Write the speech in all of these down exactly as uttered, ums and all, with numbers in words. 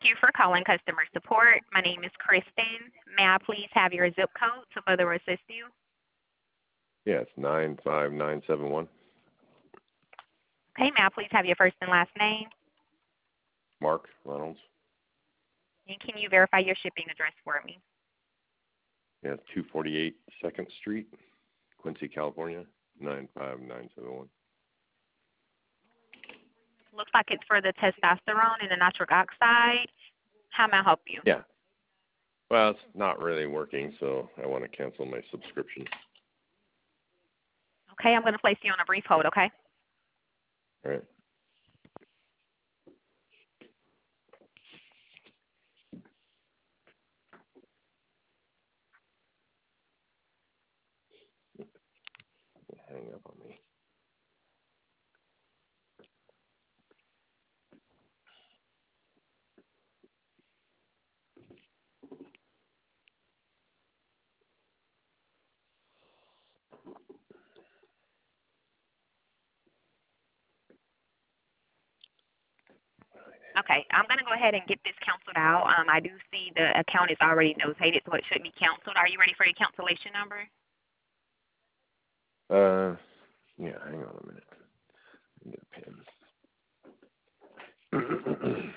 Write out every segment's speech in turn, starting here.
you for calling customer support. My name is Kristen. May I please have your zip code to further assist you? Yeah, it's nine five nine seven one. Okay, may I please have your first and last name? Mark Reynolds. And can you verify your shipping address for me? Yeah, two forty-eight Second Street, Quincy, California, nine five nine seven one. Looks like it's for the testosterone and the nitric oxide. How may I help you? Yeah. Well, it's not really working, so I want to cancel my subscription. Okay, I'm going to place you on a brief hold, okay? All right. Hang up on me. Okay, I'm going to go ahead and get this canceled out. Um, I do see the account is already notated, so it should be canceled. Are you ready for your cancellation number? Uh, yeah, hang on a minute. Get a pen.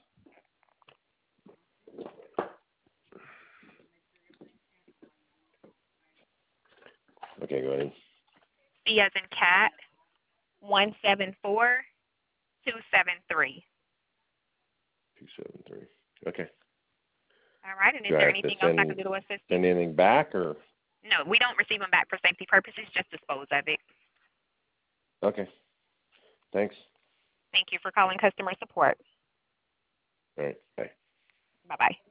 Okay, go ahead. C as in cat, one seven four two seven three. Two seven three. Okay. All right, and is Do I there have to anything else I send, can do to assist you? send anything back, or? No, we don't receive them back for safety purposes, just dispose of it. Okay. Thanks. Thank you for calling customer support. All right. Bye. Bye-bye.